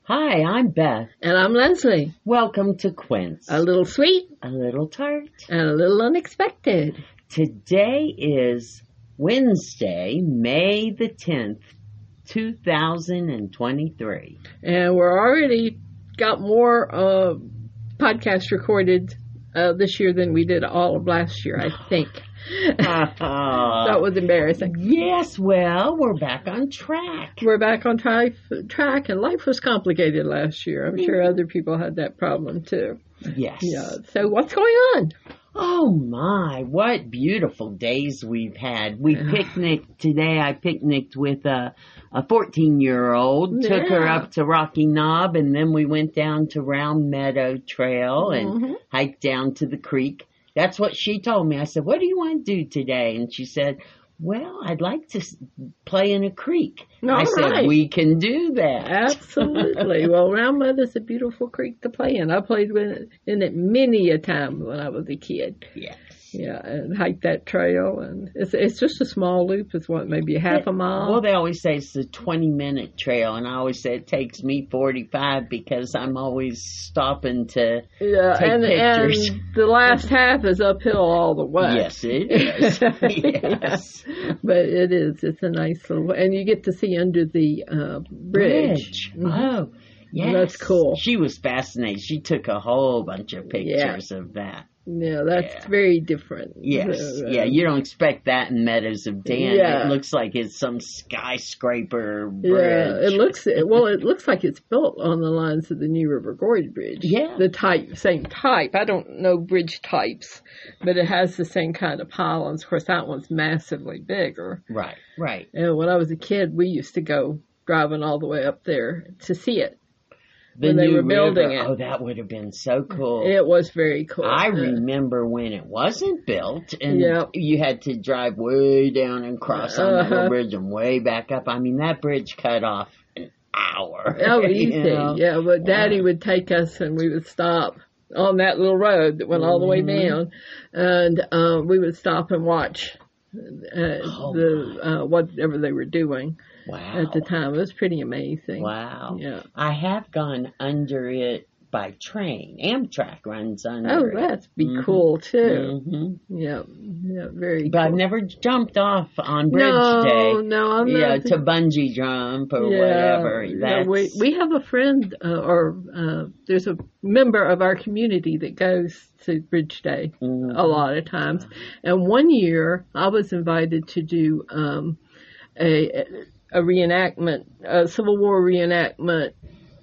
Hi, I'm Beth. And I'm Leslie. Welcome to Quince. A little sweet. A little tart. And a little unexpected. Today is Wednesday, May the 10th, 2023. And we're already got more podcasts recorded this year than we did all of last year, I think. That was embarrassing. Yes, well, we're back on track. We're back on track, and life was complicated last year. I'm sure other people had that problem too. Yes. Yeah. So what's going on? Oh my, what beautiful days we've had. We picnicked today. I picnicked with a 14-year-old, took her up to Rocky Knob, and then we went down to Round Meadow Trail and hiked down to the creek. That's what she told me. I said, what do you want to do today? And she said, well, I'd like to play in a creek. I said, we can do that. Absolutely. Well, Round Meadow's a beautiful creek to play in. I played in it many a time when I was a kid. Yes. Yeah, and hiked that trail, and it's just a small loop. It's maybe half a mile. Well, they always say it's a 20-minute trail, and I always say it takes me 45 because I'm always stopping to take pictures. And the last half is uphill all the way. Yes, it is. Yes. Yeah. But it is. It's a nice little, and you get to see under the bridge. Mm-hmm. Oh, yes. That's cool. She was fascinated. She took a whole bunch of pictures of that. Yeah, that's very different. Yes, you don't expect that in Meadows of Dan. Yeah. It looks like it's some skyscraper bridge. Yeah, it looks like it's built on the lines of the New River Gorge Bridge. Yeah. The same type. I don't know bridge types, but it has the same kind of pylons. Of course, that one's massively bigger. Right. And when I was a kid, we used to go driving all the way up there to see it. When they were building it. Oh, that would have been so cool. It was very cool. I remember when it wasn't built and you had to drive way down and cross on that little bridge and way back up. I mean, that bridge cut off an hour. Oh, easy. Yeah, but Daddy would take us and we would stop on that little road that went all the way down. And we would stop and watch whatever they were doing. Wow. At the time. It was pretty amazing. Wow. Yeah. I have gone under it by train. Amtrak runs under it. Oh, that'd be cool, too. Mm-hmm. Yeah, very cool. But I've never jumped off on Bridge Day. No, I'm not. Yeah, to bungee jump or whatever. We have a friend, there's a member of our community that goes to Bridge Day a lot of times. And one year, I was invited to do a reenactment, a Civil War reenactment,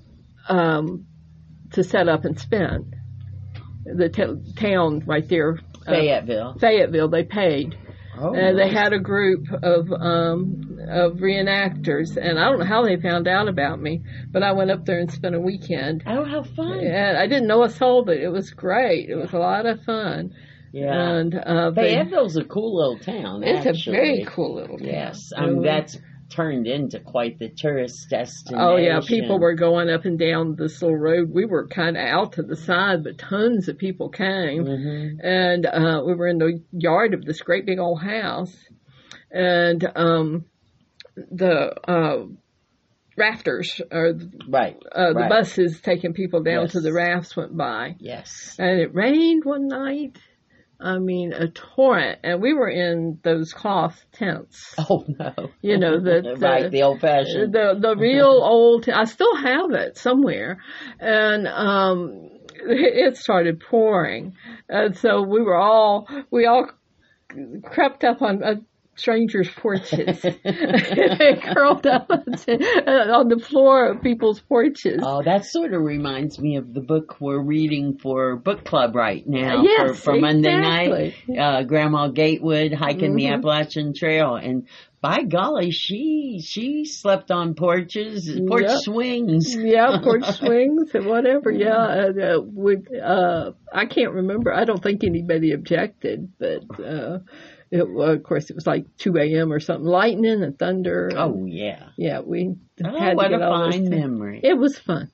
to set up and spend. The town right there, Fayetteville, they paid. Oh, and they had a group of reenactors, and I don't know how they found out about me, but I went up there and spent a weekend. Oh, how fun! And I didn't know a soul, but it was great. It was a lot of fun. Yeah, and Fayetteville's a cool little town. It's a very cool little town. Yes, that's turned into quite the tourist destination. Oh yeah, people were going up and down this little road. We were kind of out to the side, but tons of people came, and we were in the yard of this great big old house, and the rafters or the buses taking people down to the rafts went by. Yes, and it rained one night. I mean, a torrent, and we were in those cloth tents. Oh no! You know the the old fashioned, the real old. I still have it somewhere, and it started pouring, and so we all crept up on strangers' porches and curled up on the floor of people's porches. Oh, that sort of reminds me of the book we're reading for book club right now. Yes, for Monday night. Grandma Gatewood hiking the Appalachian Trail, and by golly, she slept on porches, porch swings. Yeah, porch swings and whatever. Yeah, I can't remember. I don't think anybody objected, but. Of course, it was like 2 a.m. or something, lightning and thunder. Oh, yeah. Yeah, we had to get a fine memory. It was fun.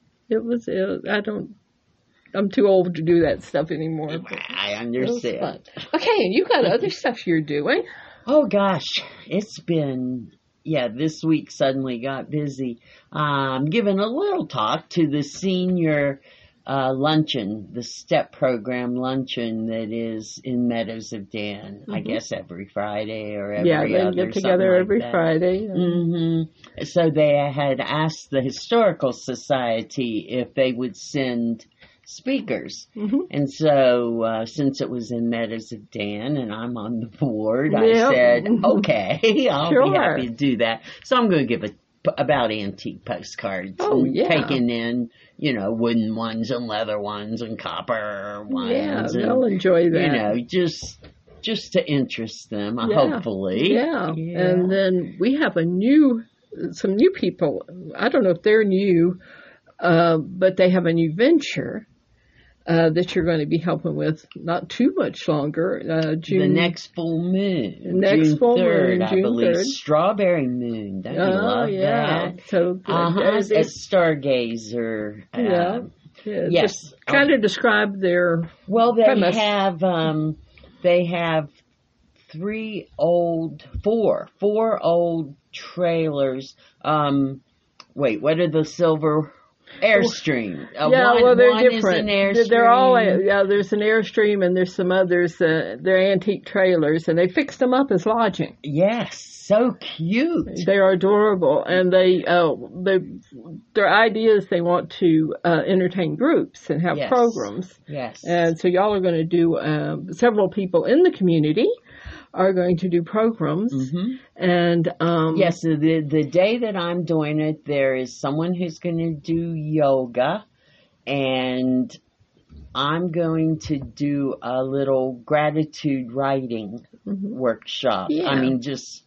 I'm too old to do that stuff anymore. I understand. Okay, and you got other stuff you're doing. Oh, gosh. It's been this week suddenly got busy. Giving a little talk to the senior luncheon, the STEP program luncheon that is in Meadows of Dan. I guess every Friday or every other. Yeah, they get together every Friday. So they had asked the Historical Society if they would send speakers. And so since it was in Meadows of Dan and I'm on the board, I said, okay, I'll be happy to do that. So I'm going to give about antique postcards. Taking in, wooden ones and leather ones and copper ones. Yeah, they'll enjoy that. Just to interest them, hopefully. Yeah. And then we have some new people. I don't know if they're new, but they have a new venture that you're going to be helping with not too much longer. The next full moon. June 3rd, I believe. 3rd. Strawberry moon. Don't you love that? So as a stargazer. Yes. Just kind of describe their premise. They have four old trailers. What are the silver? Airstream. They're different. They're all, there's an Airstream and there's some others, they're antique trailers and they fixed them up as lodging. Yes, so cute. They are adorable and their idea is they want to entertain groups and have programs. Yes. And so y'all are going to do, several people in the community are going to do programs. And yes, the day that I'm doing it, there is someone who's going to do yoga, and I'm going to do a little gratitude writing workshop. Yeah. I mean,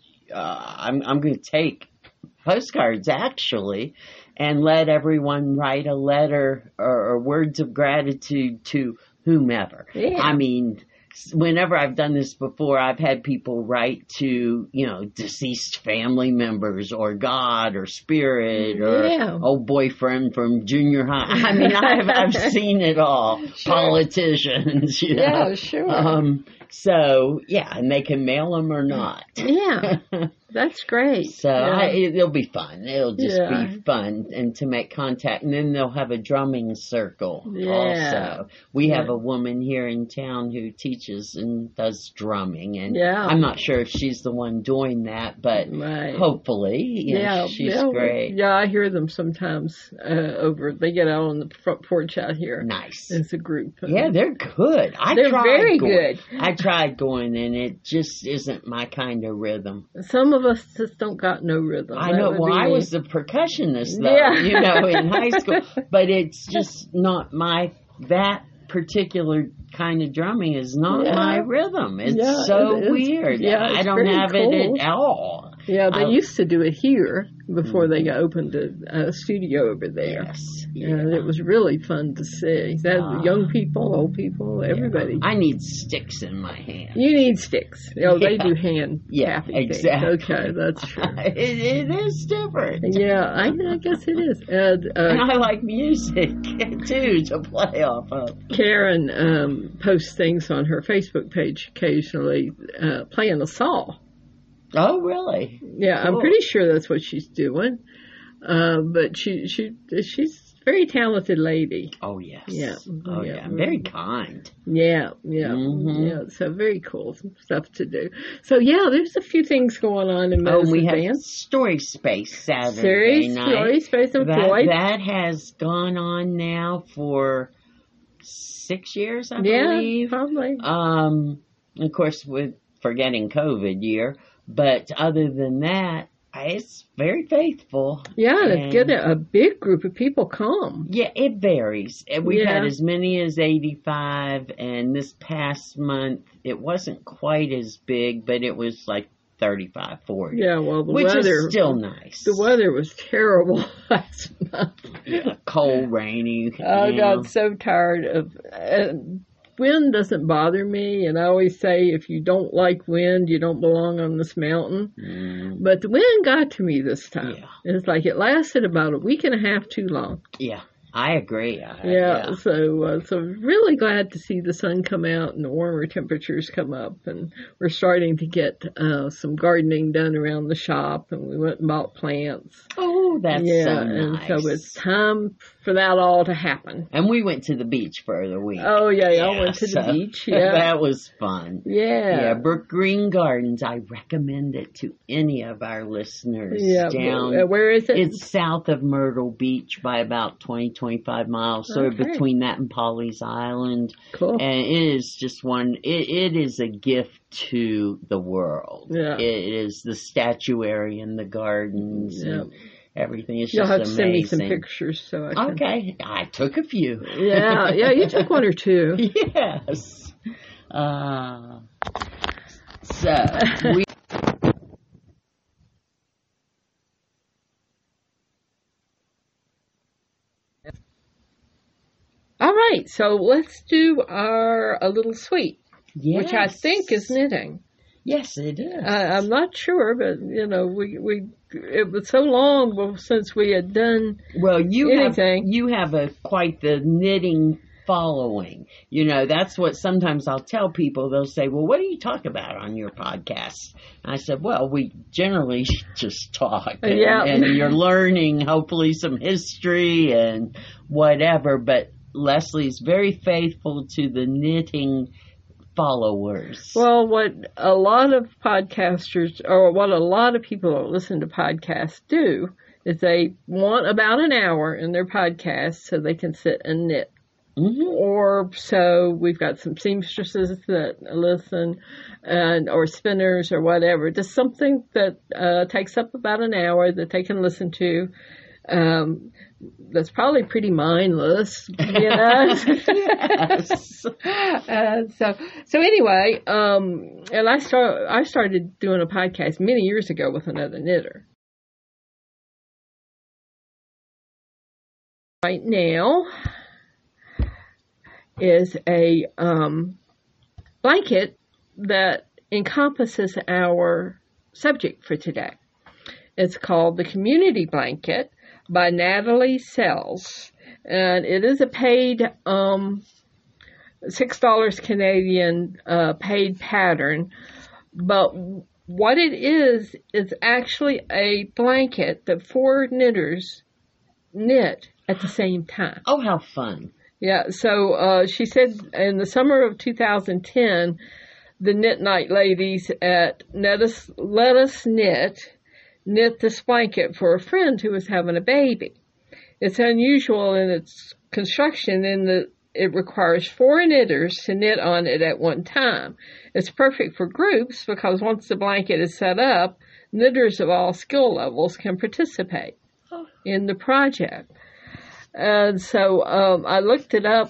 I'm going to take postcards actually and let everyone write a letter or words of gratitude to whomever. Yeah. I mean, whenever I've done this before, I've had people write to, deceased family members or God or spirit or old boyfriend from junior high. I mean, I've seen it all. Sure. Politicians, Yeah, sure. So, and they can mail them or not. Yeah, that's great. So it'll be fun. It'll just be fun and to make contact. And then they'll have a drumming circle also. We have a woman here in town who teaches and does drumming. And I'm not sure if she's the one doing that, but hopefully, she's great. Yeah, I hear them sometimes they get out on the front porch out here. Nice. As a group. Yeah, they're good. They're very good. I tried going and it just isn't my kind of rhythm. Some of us just don't got no rhythm. I know. Well, I was the percussionist though, in high school, but it's just not that particular kind of drumming is not my rhythm. It's so weird. Yeah, I don't have it at all. Yeah, they used to do it here before they opened a studio over there. Yes. And it was really fun to see. Young people, old people, everybody. I need sticks in my hand. You need sticks. They do hand tapping exactly. Things. Okay, that's true. It is different. Yeah, I guess it is. And I like music, too, to play off of. Karen posts things on her Facebook page occasionally, playing a saw. Oh, really? Yeah, cool. I'm pretty sure that's what she's doing. But she's a very talented lady. Oh, yes. Yeah. Oh, yeah. Very kind. Yeah. Yeah, so very cool stuff to do. So, there's a few things going on in Meadows we of have Dan. Story Space Saturday night. Story Space and Floyd. That has gone on now for 6 years, I believe. Yeah, probably. Of course, with forgetting COVID year. But other than that, it's very faithful. Yeah, and it's a big group of people come. Yeah, it varies. We've had as many as 85, and this past month, it wasn't quite as big, but it was like 35, 40. Yeah, well, the which weather... is still nice. The weather was terrible last month. Yeah, cold, rainy. I got so tired of... wind doesn't bother me, and I always say if you don't like wind, you don't belong on this mountain. But the wind got to me this time. It's like it lasted about a week and a half too long. Yeah. I agree. Yeah, so really glad to see the sun come out and the warmer temperatures come up, and we're starting to get some gardening done around the shop, and we went and bought plants. Oh, that's so nice. And so it's time for that all to happen. And we went to the beach for the week. Oh, yeah, y'all went to the beach. Yeah, that was fun. Yeah. Brook Green Gardens. I recommend it to any of our listeners. Yeah, where is it? It's south of Myrtle Beach by about 20-25 miles, sort of between that and Pawleys Island. Cool. And it is just it is a gift to the world. Yeah. It is the statuary and the gardens and everything. It's You'll just have amazing. to send me some pictures so I can. Okay, I took a few. Yeah, you took one or two. Yes. So we. All right, so let's do a little sweet, Yes. which I think is knitting. Yes, it is. I'm not sure, but it was so long since we had done anything. You have quite the knitting following. That's what sometimes I'll tell people. They'll say, well, what do you talk about on your podcast? And I said, well, we generally just talk. And you're learning, hopefully, some history and whatever. But Leslie's very faithful to the knitting followers. Well, what a lot of podcasters, or what a lot of people that listen to podcasts do, is they want about an hour in their podcast so they can sit and knit. Mm-hmm. Or so we've got some seamstresses that listen, or spinners or whatever. Just something that takes up about an hour that they can listen to. That's probably pretty mindless, Yes. So anyway, and I started doing a podcast many years ago with another knitter. Right now is a blanket that encompasses our subject for today. It's called the Community Blanket by Natalie Sells, and it is a paid $6 Canadian paid pattern, but what it is actually a blanket that 4 knitters knit at the same time. Oh, how fun. Yeah, so she said in the summer of 2010, the Knit Night ladies at Let Us knit this blanket for a friend who was having a baby. It's unusual in its construction in that it requires 4 knitters to knit on it at one time. It's perfect for groups because once the blanket is set up, knitters of all skill levels can participate in the project. And so I looked it up.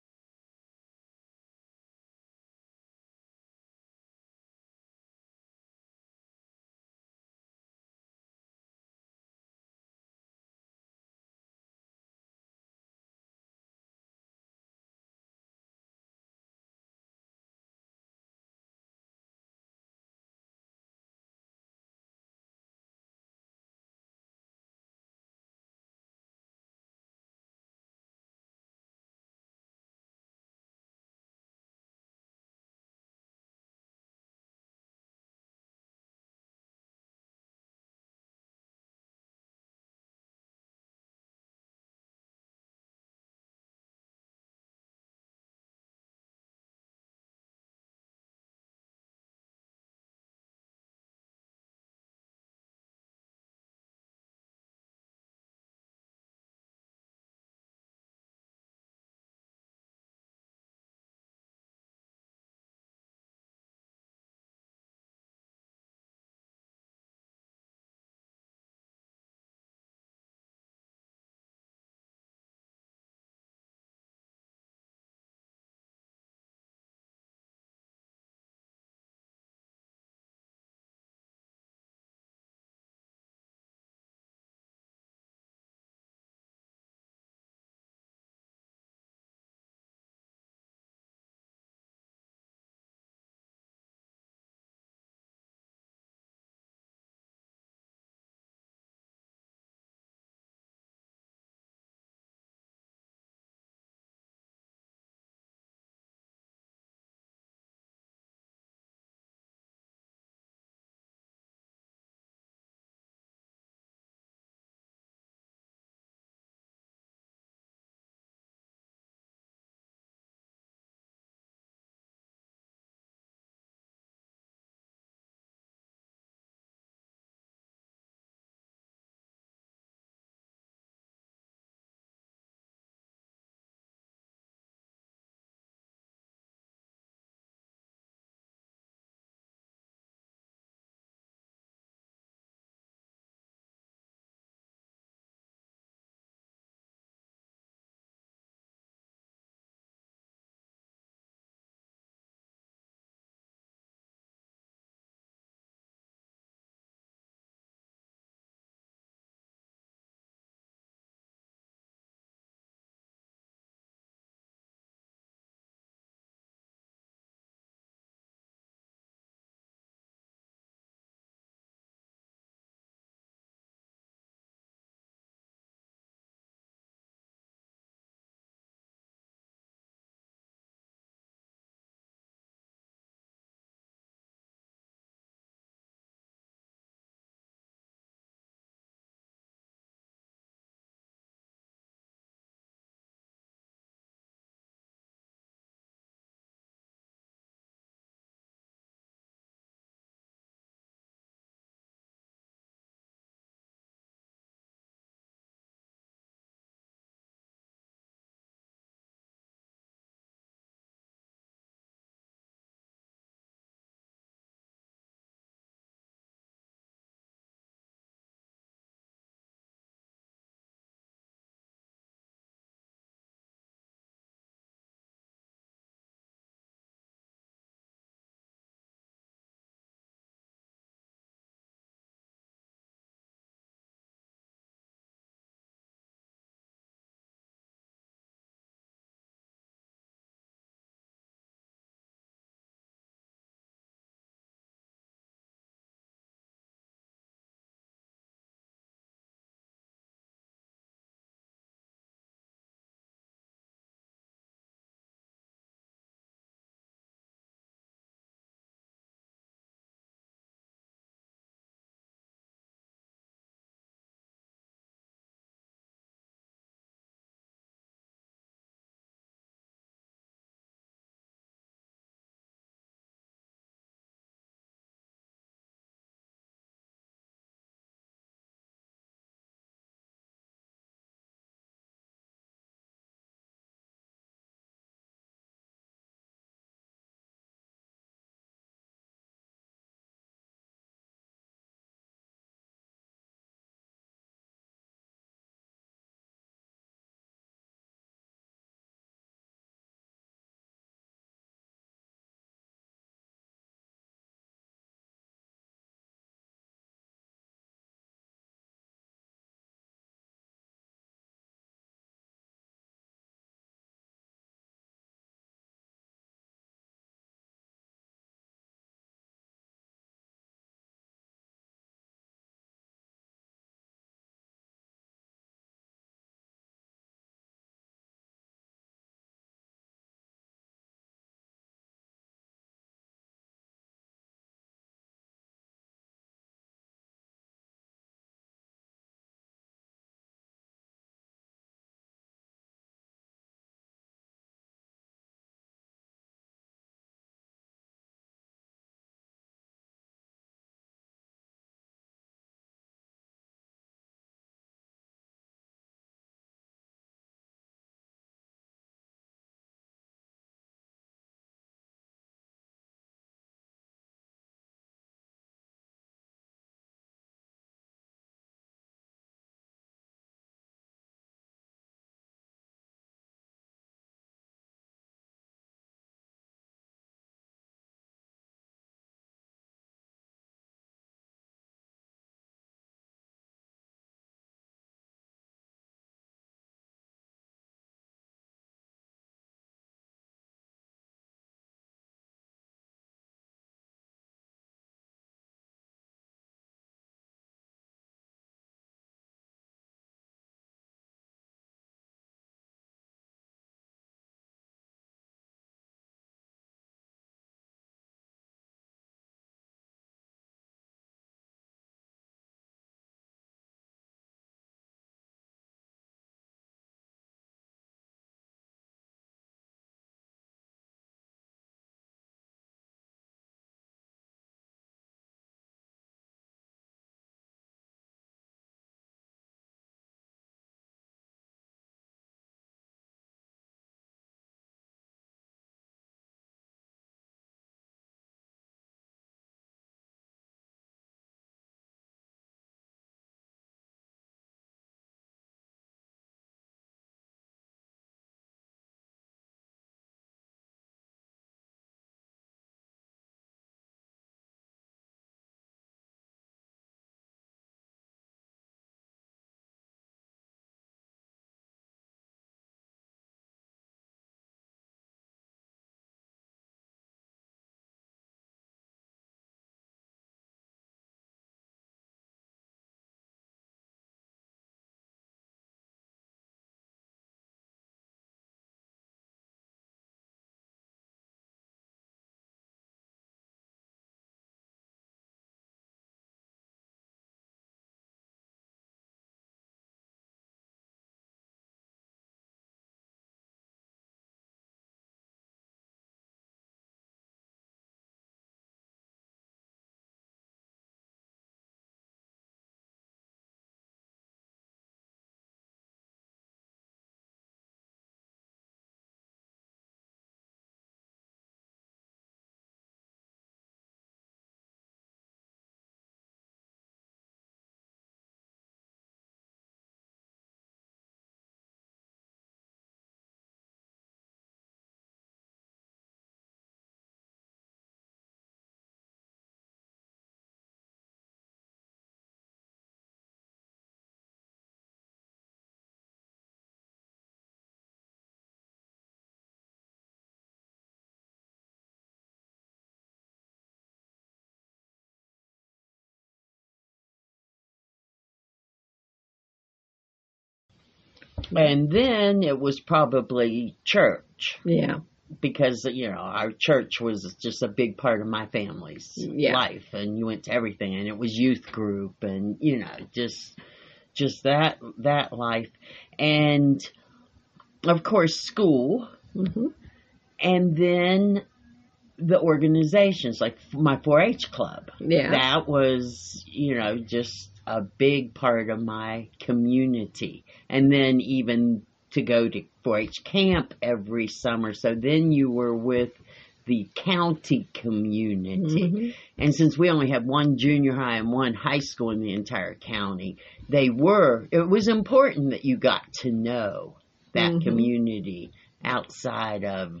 And then it was probably church. Yeah. Because, our church was just a big part of my family's life. And you went to everything. And it was youth group and, just that life. And, of course, school. Mm-hmm. And then the organizations, like my 4-H club. Yeah. That was, just a big part of my community. And then even to go to 4-H camp every summer. So then you were with the county community. Mm-hmm. And since we only had one junior high and one high school in the entire county, it was important that you got to know that mm-hmm. community outside of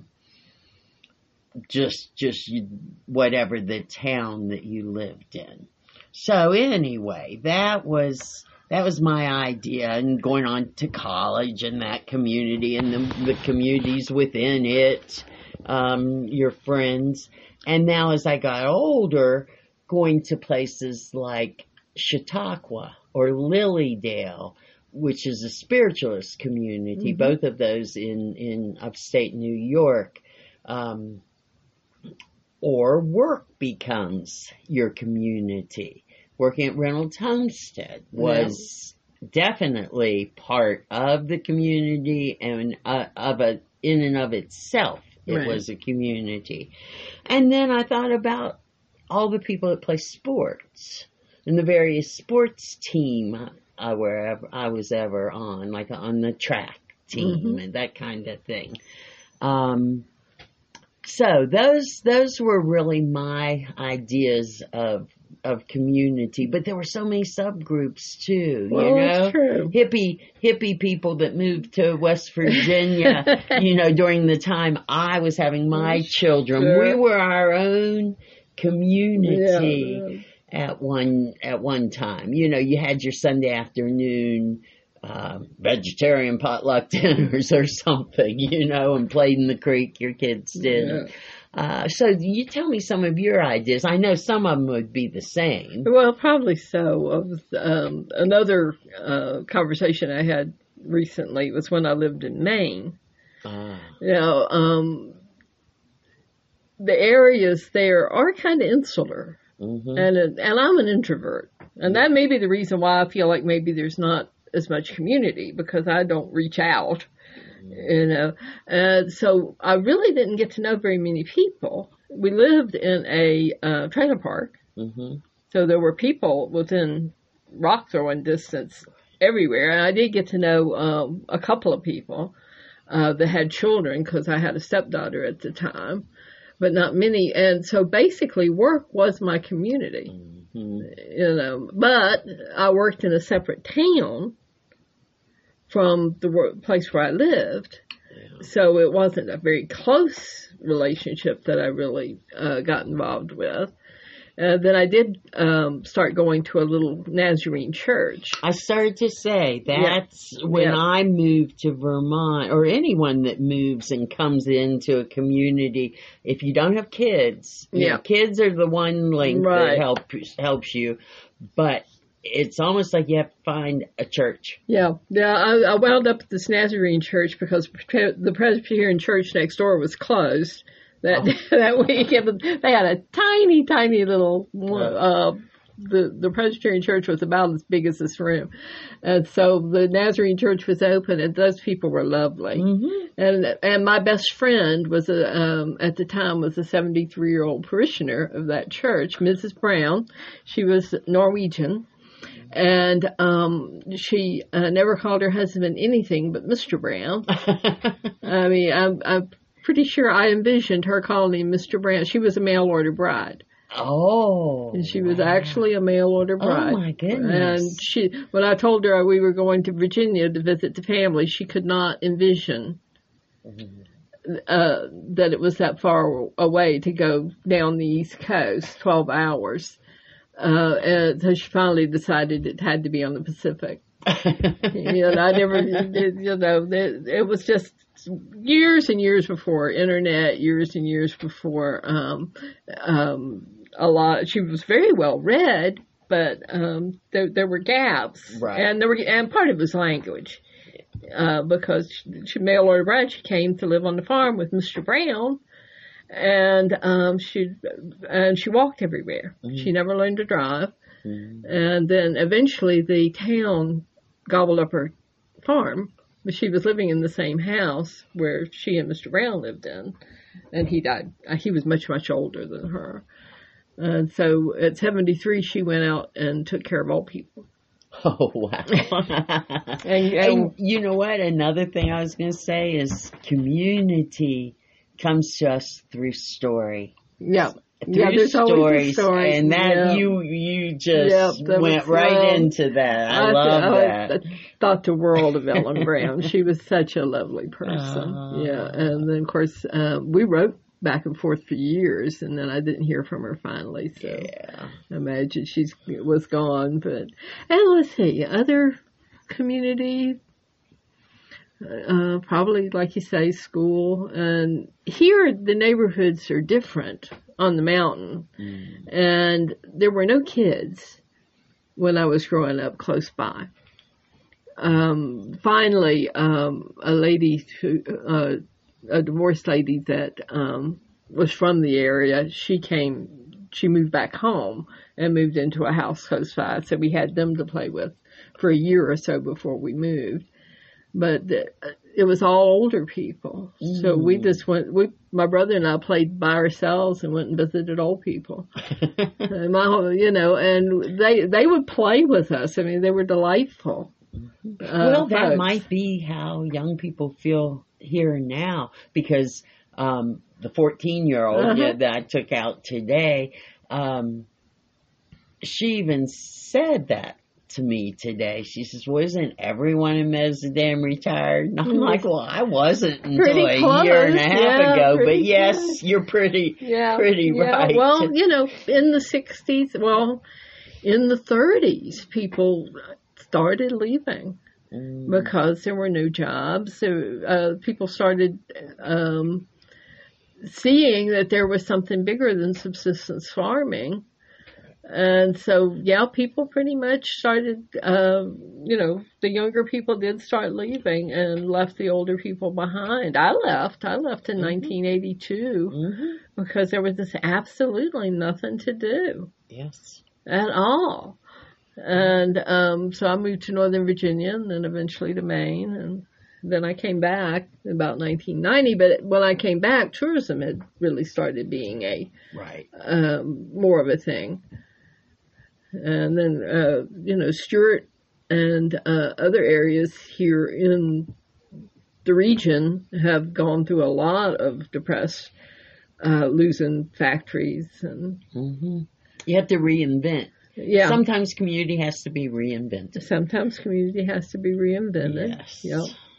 just whatever the town that you lived in. So anyway, that was my idea, and going on to college and that community and the communities within it, your friends. And now as I got older, going to places like Chautauqua or Lilydale, which is a spiritualist community, mm-hmm. both of those in upstate New York. Or work becomes your community. Working at Reynolds Homestead was definitely part of the community and in and of itself. It was a community. And then I thought about all the people that play sports and the various sports team I was ever on, like on the track team mm-hmm. and that kind of thing. So those were really my ideas of community, but there were so many subgroups too, That's true. Hippie people that moved to West Virginia, during the time I was having my children. Sure. We were our own community at one time. You had your Sunday afternoon vegetarian potluck dinners or something, and played in the creek, your kids did. Yeah. So you tell me some of your ideas. I know some of them would be the same. Well, probably so. Another conversation I had recently was when I lived in Maine. The areas there are kind of insular, mm-hmm. and I'm an introvert, and that may be the reason why I feel like maybe there's not as much community, because I don't reach out, so I really didn't get to know very many people. We lived in a trailer park, mm-hmm. so there were people within rock throwing distance everywhere, and I did get to know a couple of people that had children, because I had a stepdaughter at the time, but not many. And so basically work was my community, mm-hmm. But I worked in a separate town from the place where I lived. Yeah. So it wasn't a very close relationship that I really got involved with. Then I did start going to a little Nazarene church. I started to say, that's when I moved to Vermont, or anyone that moves and comes into a community, if you don't have kids, kids are the one link that helps you, but it's almost like you have to find a church. I wound up at this Nazarene church because the Presbyterian church next door was closed that week. They had a tiny little the Presbyterian church was about as big as this room, and so the Nazarene church was open, and those people were lovely. Mm-hmm. And my best friend was at the time was a 73-year-old parishioner of that church, Mrs. Brown. She was Norwegian. And she never called her husband anything but Mr. Brown. I mean, I'm pretty sure I envisioned her calling him Mr. Brown. She was a mail order bride. Oh. And she was actually a mail order bride. Oh, my goodness. And when I told her we were going to Virginia to visit the family, she could not envision that it was that far away to go down the East Coast, 12 hours. And so she finally decided it had to be on the Pacific. I never, it was just years and years before internet, years and years before, she was very well read, but, there were gaps. Right. And part of it was language. because she mail order bride. She came to live on the farm with Mr. Brown, and she walked everywhere. Mm-hmm. She never learned to drive, mm-hmm. and then eventually the town gobbled up her farm. But she was living in the same house where she and Mr. Brown lived in, and he died. He was much, much older than her. And so at 73, she went out and took care of old people. Oh, wow. and you know what? Another thing I was going to say is community comes to us through story. Yeah. Through stories, and that you just went right into that. I love that. I thought the world of Ellen Brown. She was such a lovely person. Yeah, and then of course we wrote back and forth for years, and then I didn't hear from her finally. So I imagine she was gone. But let's see, other community. Probably, like you say, school. And here, the neighborhoods are different on the mountain. Mm. And there were no kids when I was growing up close by. Finally, a lady, a divorced lady that was from the area, she moved back home and moved into a house close by. So we had them to play with for a year or so before we moved. But it was all older people. Mm. So we just my brother and I played by ourselves and went and visited old people. And and they would play with us. I mean, they were delightful. Well, that folks. Might be how young people feel here now, because the 14-year-old that I took out today, she even said that to me today. She says, well, isn't everyone in Mezzadam retired? And I'm like, well, I wasn't until a year and a half ago, but yes, close. You're pretty right. Well, in the 60s, in the 30s, people started leaving because there were no jobs. So, people started seeing that there was something bigger than subsistence farming. And so, people pretty much started, the younger people did start leaving and left the older people behind. I left in 1982 because there was just absolutely nothing to do. Yes. At all. And so I moved to Northern Virginia and then eventually to Maine. And then I came back about 1990. But when I came back, tourism had really started being more of a thing. And then, Stewart and other areas here in the region have gone through a lot of depressed, losing factories. And you have to reinvent. Yeah. Sometimes community has to be reinvented. Yes. Yep.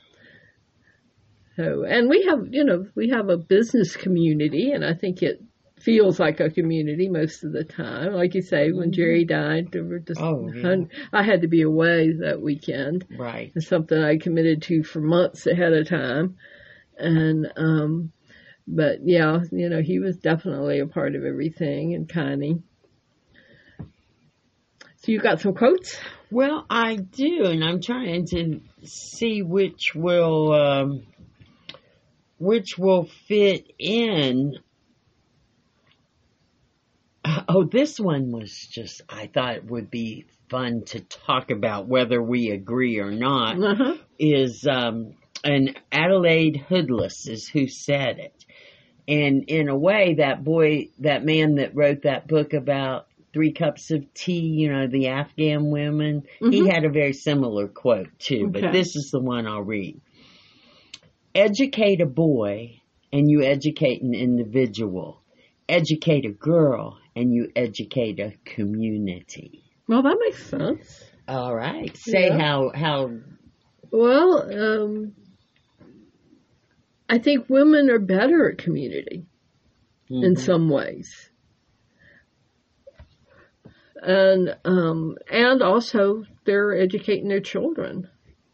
So, and we have a business community, and I think it feels like a community most of the time. Like you say, when Jerry died, there were just I had to be away that weekend. Right. It's something I committed to for months ahead of time. And but he was definitely a part of everything, and Connie. So you got some quotes? Well, I do, and I'm trying to see which will fit in. Oh, this one was just, I thought it would be fun to talk about whether we agree or not, is an Adelaide Hoodless is who said it. And in a way, that man that wrote that book about 3 cups of tea, the Afghan women, he had a very similar quote too, but this is the one I'll read. Educate a boy and you educate an individual. Educate a girl and you educate a community. Well, that makes sense. All right. Say how. Well, I think women are better at community in some ways. And also they're educating their children.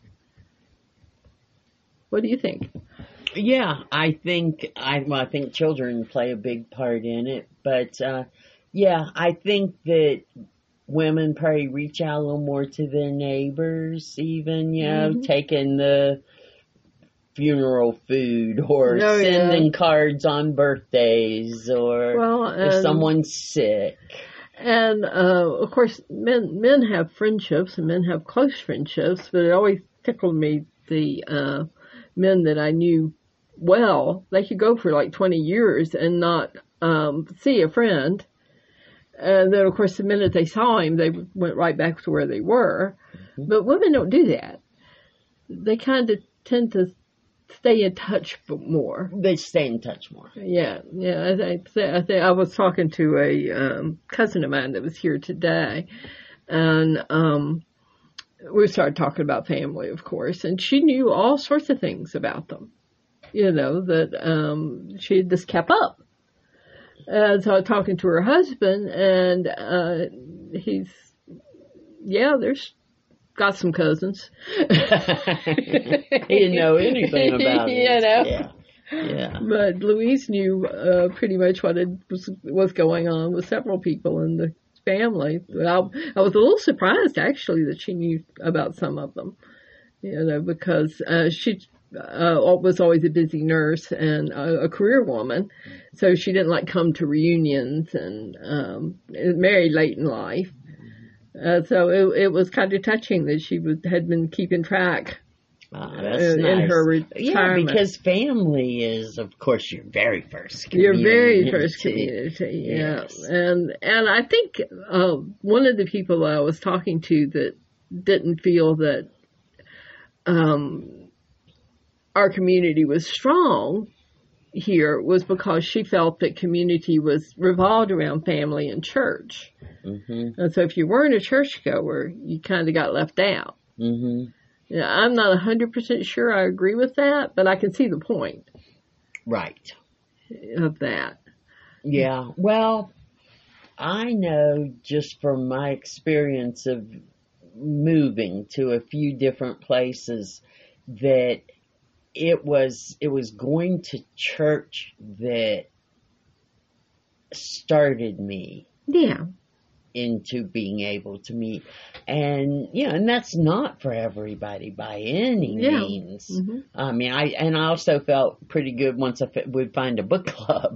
What do you think? Yeah, I think children play a big part in it, but I think that women probably reach out a little more to their neighbors, even, taking the funeral food or sending cards on birthdays or if someone's sick. And, of course, men have friendships and men have close friendships, but it always tickled me, the men that I knew well, they could go for like 20 years and not see a friend. And then, of course, the minute they saw him, they went right back to where they were. Mm-hmm. But women don't do that. They kind of tend to stay in touch more. They stay in touch more. Yeah. I think I was talking to a cousin of mine that was here today, and we started talking about family, of course, and she knew all sorts of things about them. That she had just kept up. And so I was talking to her husband, and there's got some cousins. He didn't know anything about it. Yeah. But Louise knew pretty much what was going on with several people in the family. I was a little surprised, actually, that she knew about some of them. Because she was always a busy nurse and a career woman, so she didn't come to reunions and married late in life. So it was kind of touching that she had been keeping track that's in nice. her retirement. Yeah, because family is, of course, your very first community. Your very first community, yes. And I think one of the people I was talking to that didn't feel that our community was strong here was because she felt that community was revolved around family and church. Mm-hmm. And so if you weren't a churchgoer, you kind of got left out. Mm-hmm. Yeah, I'm not 100% sure I agree with that, but I can see the point. Right. Of that. Yeah. Well, I know just from my experience of moving to a few different places that it was going to church that started me into being able to meet. And, and that's not for everybody by any means. Mm-hmm. I mean, I also felt pretty good once I would find a book club.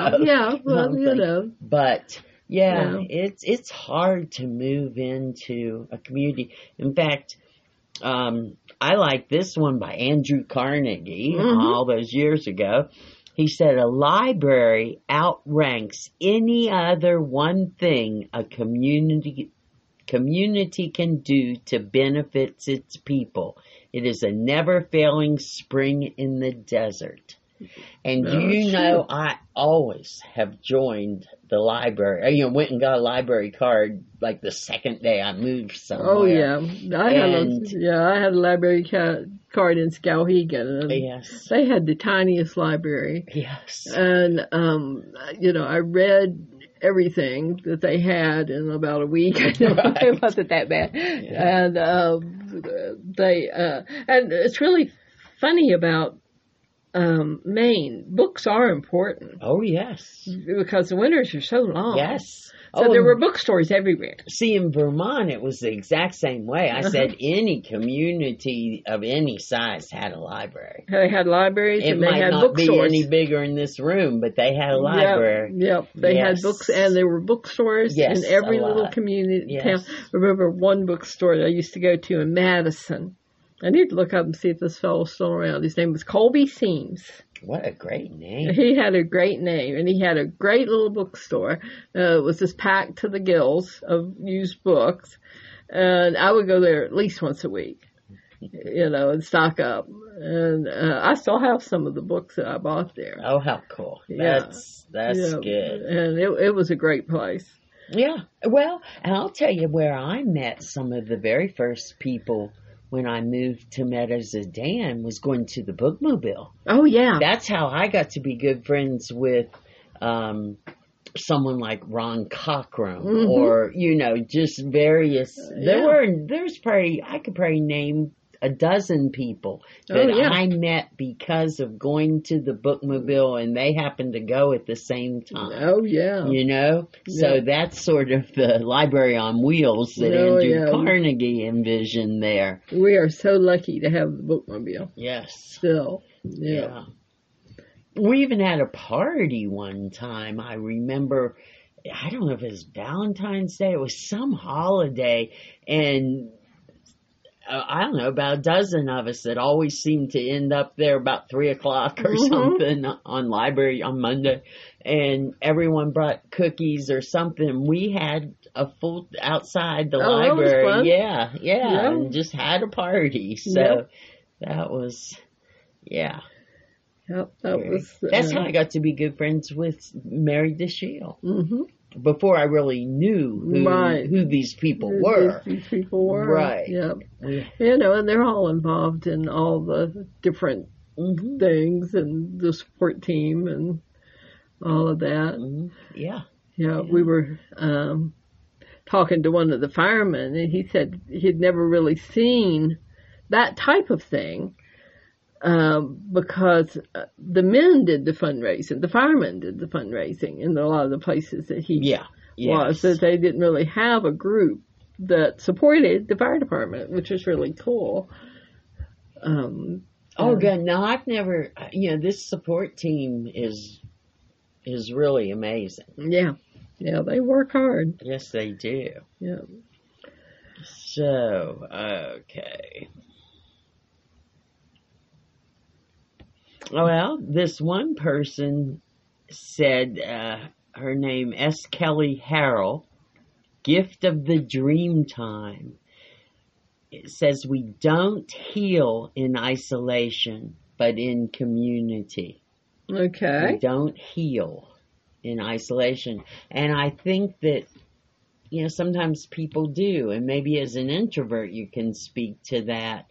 But, it's hard to move into a community. In fact, I like this one by Andrew Carnegie all those years ago. He said, a library outranks any other one thing a community can do to benefit its people. It is a never-failing spring in the desert. And I always have joined the library. Went and got a library card like the second day I moved somewhere. Oh yeah, I had a library card in Skowhegan. Yes, they had the tiniest library. Yes, and I read everything that they had in about a week. It wasn't that bad, and and it's really funny about Maine. Books are important. Oh, yes. Because the winters are so long. Yes. So there were bookstores everywhere. See, in Vermont, it was the exact same way. I said any community of any size had a library. They had libraries and they had bookstores. It might not be any bigger in this room, but they had a library. Yep. They had books, and there were bookstores in every little community town. I remember one bookstore that I used to go to in Madison. I need to look up and see if this fellow's still around. His name was Colby Seams. What a great name. He had a great name, and he had a great little bookstore. It was just packed to the gills of used books, and I would go there at least once a week, and stock up. And I still have some of the books that I bought there. Oh, how cool. That's good. And it was a great place. Yeah. Well, and I'll tell you where I met some of the very first people when I moved to Meadows-Sedan was going to the Bookmobile. Oh, yeah. That's how I got to be good friends with someone like Ron Cockrum or, just various. There's probably, I could probably name a dozen people that I met because of going to the bookmobile, and they happened to go at the same time. Oh, yeah. You know? So that's sort of the library on wheels that Andrew Carnegie envisioned there. We are so lucky to have the bookmobile. Yes. Still. Yeah. We even had a party one time. I remember, I don't know if it was Valentine's Day. It was some holiday. And I don't know, about a dozen of us that always seemed to end up there about 3 o'clock or something on library on Monday. And everyone brought cookies or something. We had a full outside the library. Yeah, and just had a party. So that was, Yep, that that's how I got to be good friends with Mary DeShiel. Before I really knew who these people were. These people were. Right. Yep. You know, and they're all involved in all the different things and the support team and all of that. Yeah. Yeah, we were talking to one of the firemen, and he said he'd never really seen that type of thing. Because the men did the fundraising, the firemen did the fundraising in a lot of the places that he was, so they didn't really have a group that supported the fire department, which is really cool. Good. No, I've never, this support team is really amazing. Yeah, they work hard. Yes, they do. Yeah. So, okay. Well, this one person said, her name S. Kelly Harrell, gift of the dream time. It says we don't heal in isolation, but in community. Okay. We don't heal in isolation. And I think that, sometimes people do, and maybe as an introvert you can speak to that.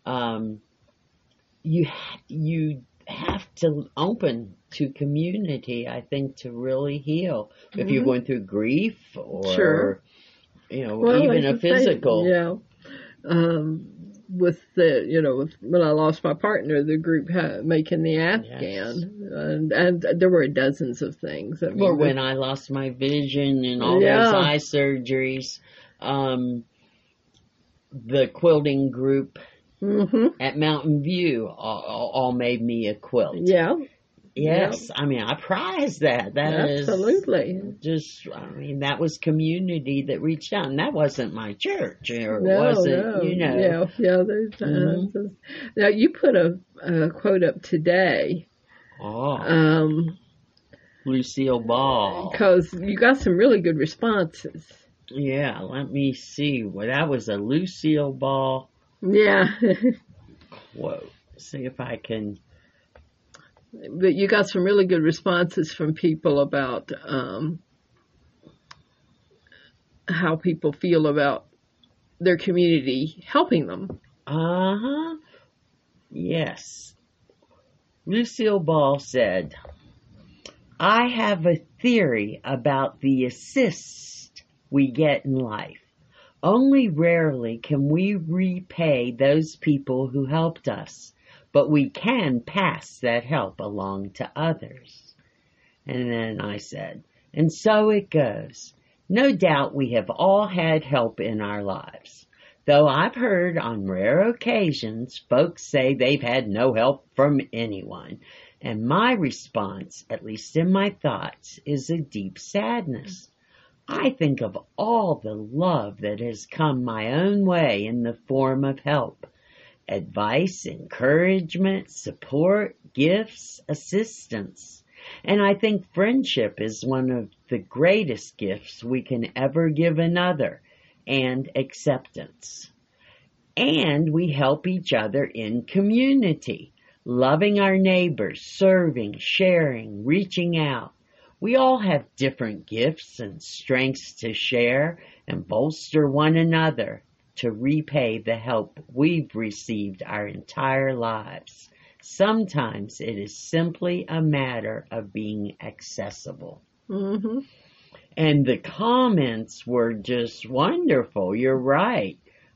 You have to open to community, I think, to really heal. If you're going through grief or, even a physical. With when I lost my partner, the group had making the Afghan, and there were dozens of things. Or when I lost my vision and all those eye surgeries, the quilting group at Mountain View all made me a quilt. Yeah. Yes. I mean, I prize that. Absolutely. That was community that reached out. And that wasn't my church. Or wasn't, there's Now, you put a quote up today. Lucille Ball. Because you got some really good responses. Yeah, let me see. Well, that was a Lucille Ball. Yeah. Quote. See if I can. But you got some really good responses from people about how people feel about their community helping them. Yes. Lucille Ball said, I have a theory about the assist we get in life. Only rarely can we repay those people who helped us, but we can pass that help along to others. And then I said, and so it goes. No doubt we have all had help in our lives, though I've heard on rare occasions folks say they've had no help from anyone. And my response, at least in my thoughts, is a deep sadness. I think of all the love that has come my own way in the form of help, advice, encouragement, support, gifts, assistance. And I think friendship is one of the greatest gifts we can ever give another, and acceptance. And we help each other in community, loving our neighbors, serving, sharing, reaching out. We all have different gifts and strengths to share and bolster one another to repay the help we've received our entire lives. Sometimes it is simply a matter of being accessible. Mm-hmm. And the comments were just wonderful. You're right.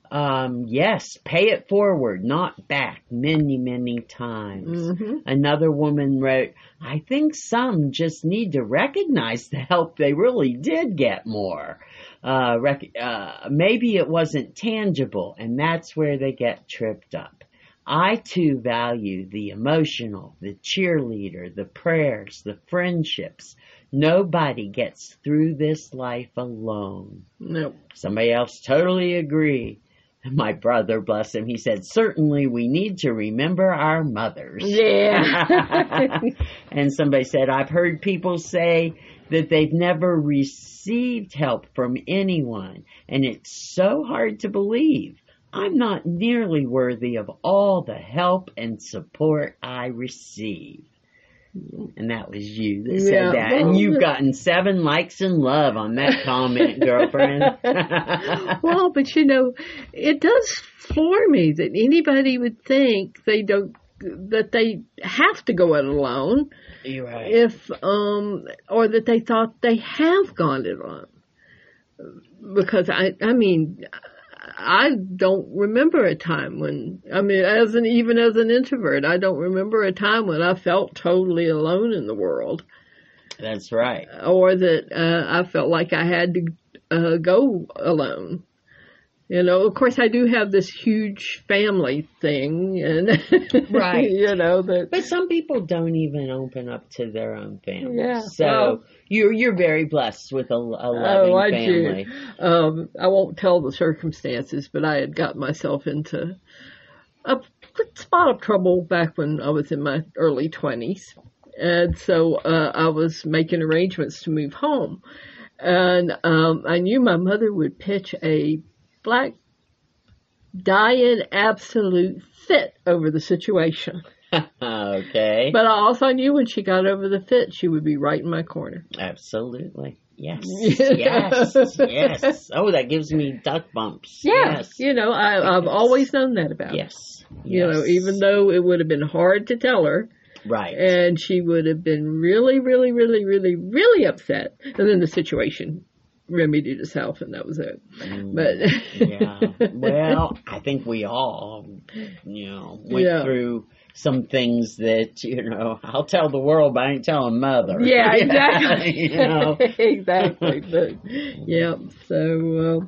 Yes, pay it forward, not back, many, many times. Mm-hmm. Another woman wrote, I think some just need to recognize the help they really did get more. Maybe it wasn't tangible, and that's where they get tripped up. I too value the emotional, the cheerleader, the prayers, the friendships. Nobody gets through this life alone. Nope. Somebody else totally agree. My brother, bless him, he said, certainly we need to remember our mothers. Yeah. And somebody said, I've heard people say that they've never received help from anyone, and it's so hard to believe. I'm not nearly worthy of all the help and support I receive. And that was you that said that. And you've gotten 7 likes and love on that comment, girlfriend. Well, but it does floor me that anybody would think that they have to go it alone. You're right. Or that they thought they have gone it alone. Because I don't remember a time when, even as an introvert, I don't remember a time when I felt totally alone in the world. That's right. Or that I felt like I had to go alone. Of course, I do have this huge family thing, and right. That. But some people don't even open up to their own family. Yeah. So you're very blessed with a loving family. I won't tell the circumstances, but I had gotten myself into a spot of trouble back when I was in my early 20s, and so I was making arrangements to move home, and I knew my mother would pitch a black dying absolute fit over the situation. Okay. But I also knew when she got over the fit, she would be right in my corner. Absolutely. Yes. Yes. Oh, that gives me duck bumps. Yeah. Yes. I've always known that about her. Yes. Even though it would have been hard to tell her. Right. And she would have been really, really, really, really, really upset. And then the situation remedied itself, and that was it. But yeah. Well, I think we all, went through some things that, I'll tell the world, but I ain't telling mother. Yeah, exactly. Exactly. But, yeah, so,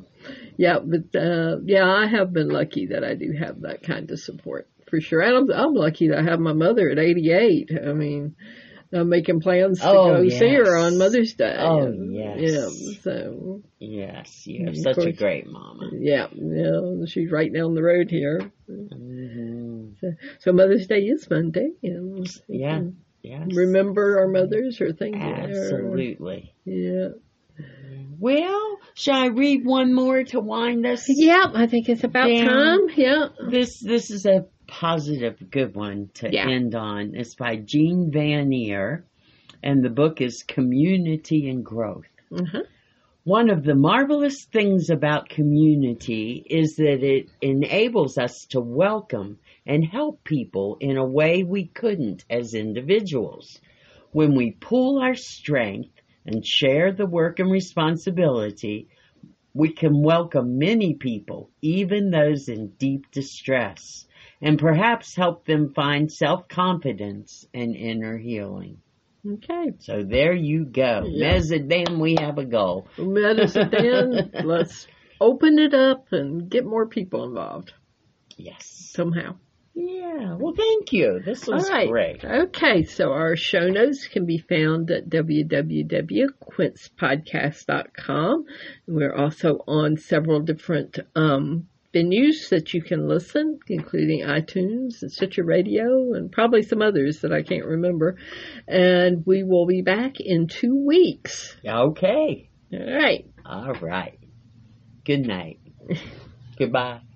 I have been lucky that I do have that kind of support, for sure. And I'm lucky that I have my mother at 88. I'm making plans to go see her on Mother's Day. Oh, yes. Yeah, so. Yes, you have such a great mama. Yeah, she's right down the road here. Mm-hmm. So Mother's Day is Monday. Yeah. Yes. Remember our mothers or things. Absolutely. Yeah. Well, shall I read one more to wind us? Yeah, I think it's about time. Yeah. This is a positive, good one to end on. It's by Jean Vanier, and the book is Community and Growth. Mm-hmm. One of the marvelous things about community is that it enables us to welcome and help people in a way we couldn't as individuals. When we pool our strength and share the work and responsibility, we can welcome many people, even those in deep distress, and perhaps help them find self-confidence and inner healing. Okay. So there you go. Yeah. Mezzadam, we have a goal. Mezzadam, let's open it up and get more people involved. Yes. Somehow. Yeah. Well, thank you. This was great. Okay. So our show notes can be found at www.quincepodcast.com. We're also on several different venues that you can listen, including iTunes and Stitcher Radio and probably some others that I can't remember. And we will be back in 2 weeks. Okay. All right. All right. Good night. Goodbye.